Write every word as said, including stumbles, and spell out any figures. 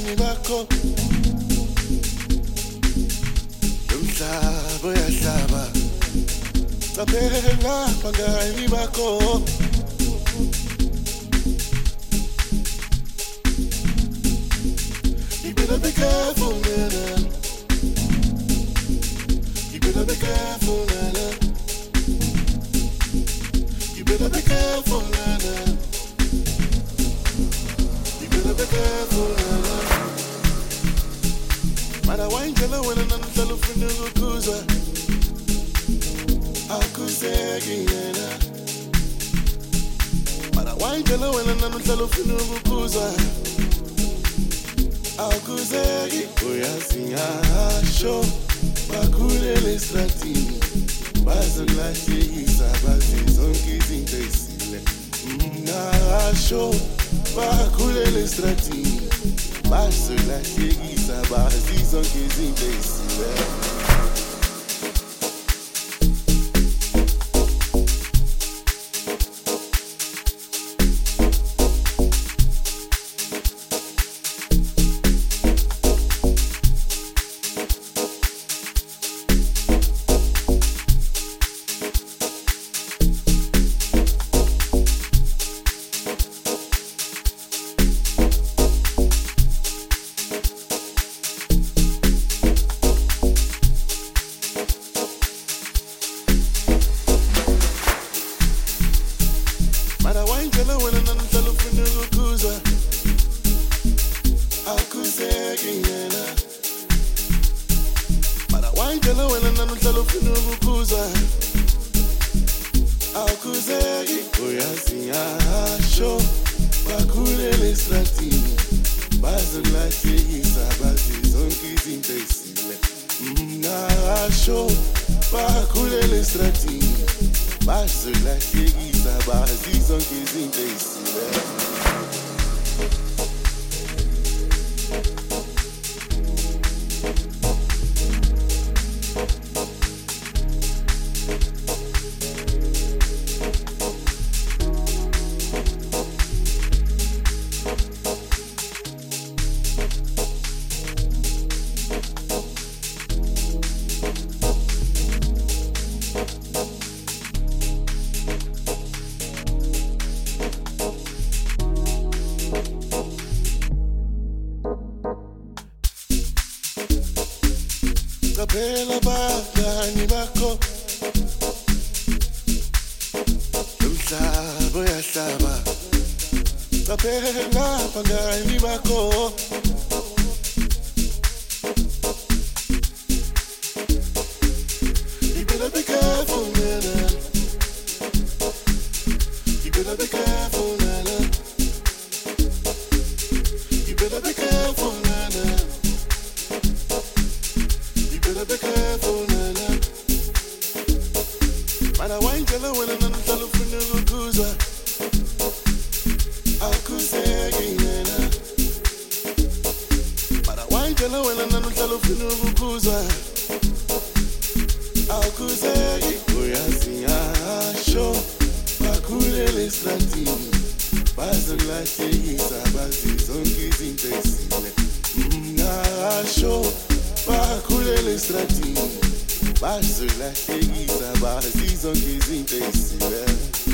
abangani bakho umhlaba uyahlaba qaphela abangani bakho you better be careful nana you better be careful nana you better be careful nana you better be careful nana mara waingela wena nanhlala ufuna ukuza akuzeki yena mara waingela wena nanhlala ufuna ukuza akuzeki uyasingasho bakhulele estratini bazolahlekisa bazi zonke izinto ezile ngasho bakhulele estratini bazolahlekisa bazi zonke izinto ezile qaphela abangani bakho umhlaba uyahlaba qaphela abangani bakho you better be careful nana you better be careful nana you better be careful nana be careful nana mara waingela wena nanhlala ufuna ukuza akuzeki nana mara waingela wena nanhlala ufuna ukuza akuzeki uyasingasho bakhulele estratini bazolahlekisa bazi zonke izinto ezile ngasho bakhulele estratini bazolahlekisa bazi zonke izinto ezile